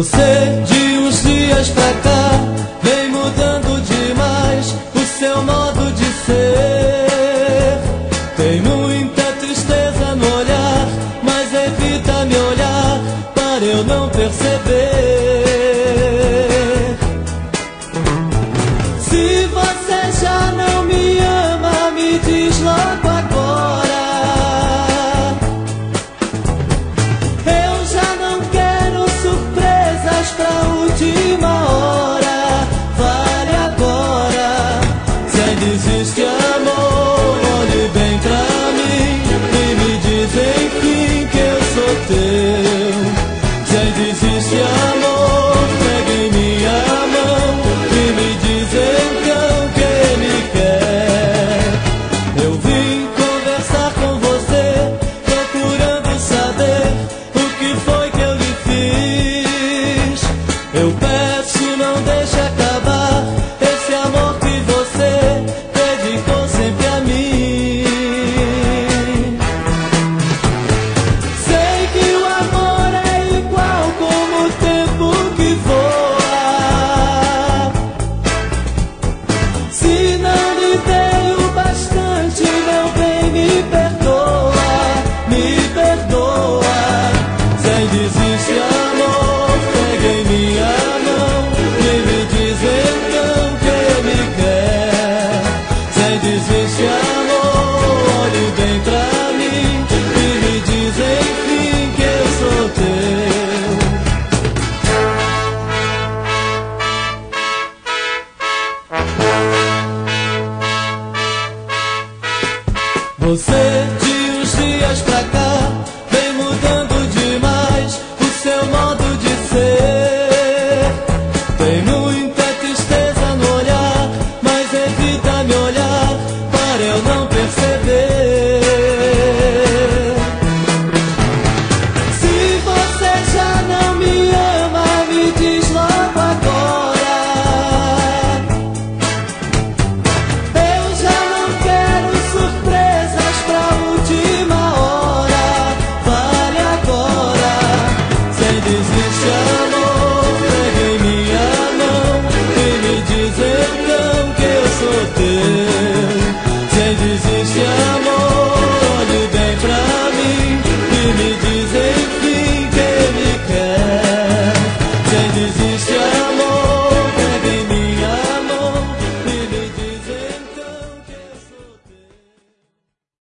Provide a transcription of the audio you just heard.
Você de uns dias pra cá vem mudando demais o seu modo de ser. Tem muita tristeza no olhar, mas evita me olhar para eu não perceber. Se você já não me ama, me diz logo agora. Eu já não quero surpresas pra última hora. Vale agora. Se ainda existe amor, olhe bem pra mim e me diz enfim que eu sou teu. Se ainda existe amor, pegue em minha mão e me diz então que me quer. Eu vim conversar com você, procurando saber o que foi que eu lhe fiz. Eu peço, não deixe acabar esse amor que você dedicou sempre a mim. Sei que o amor é igual como o tempo que voa. Se não lhe dei o bastante, meu bem, me perdoa, me perdoa. Se ainda existe amor, pegue em minha mão e me diz então que me quer. Se ainda existe amor, olhe bem pra mim e me diz enfim que eu sou teu. Você de uns dias pra cá vem mudando demais o seu modo de ser. Tem muita tristeza no olhar, mas evita me olhar para eu não perceber. Se você já não me ama, me diz logo agora. Eu já não quero surpresas pra última hora. Vale agora. Se ainda existe amor, pegue em minha mão e me diz então que eu sou teu.